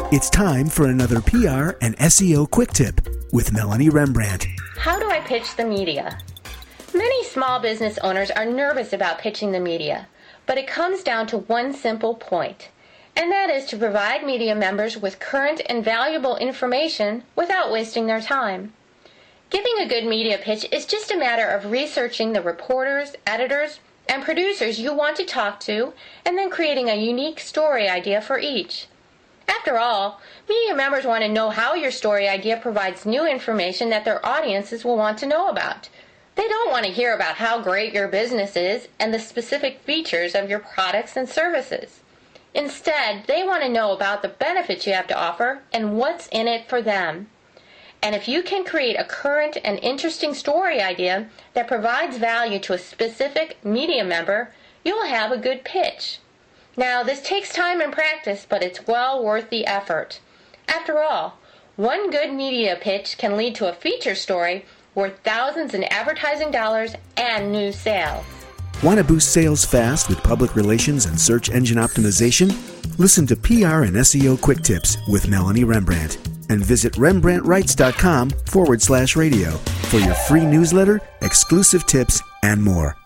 It's time for another PR and SEO quick tip with Melanie Rembrandt. How do I pitch the media? Many small business owners are nervous about pitching the media, but it comes down to one simple point, and that is to provide media members with current and valuable information without wasting their time. Giving a good media pitch is just a matter of researching the reporters, editors, and producers you want to talk to, and then creating a unique story idea for each. After all, media members want to know how your story idea provides new information that their audiences will want to know about. They don't want to hear about how great your business is and the specific features of your products and services. Instead, they want to know about the benefits you have to offer and what's in it for them. And if you can create a current and interesting story idea that provides value to a specific media member, you'll have a good pitch. Now, this takes time and practice, but it's well worth the effort. After all, one good media pitch can lead to a feature story worth thousands in advertising dollars and new sales. Want to boost sales fast with public relations and search engine optimization? Listen to PR and SEO quick tips with Melanie Rembrandt and visit RembrandtWrites.com/radio for your free newsletter, exclusive tips, and more.